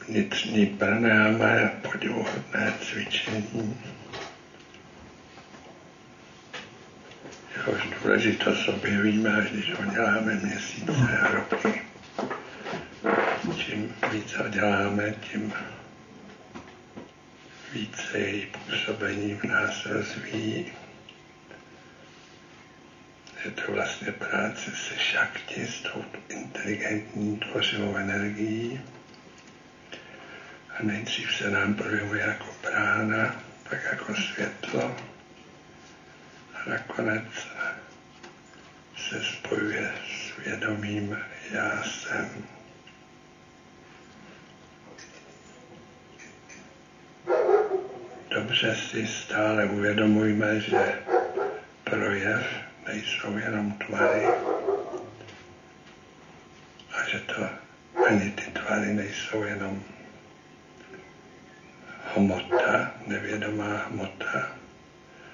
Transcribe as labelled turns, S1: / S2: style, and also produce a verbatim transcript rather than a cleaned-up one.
S1: vnitřní pranáma je podivuhodné cvičení. Jehož důležitost objevíme, až když ho děláme měsíce a roky. Čím víc ho děláme, tím více její působení v nás rozvíjí. Je to vlastně práce se šakti, s tou inteligentní tvořivou energií. A nejdřív se nám projevuje jako prána, pak jako světlo. A nakonec se spojuje s vědomím já jsem. Dobře si stále uvědomujme, že projev nejsou jenom tvary a že to ani ty tvary nejsou jenom hmota, nevědomá hmota,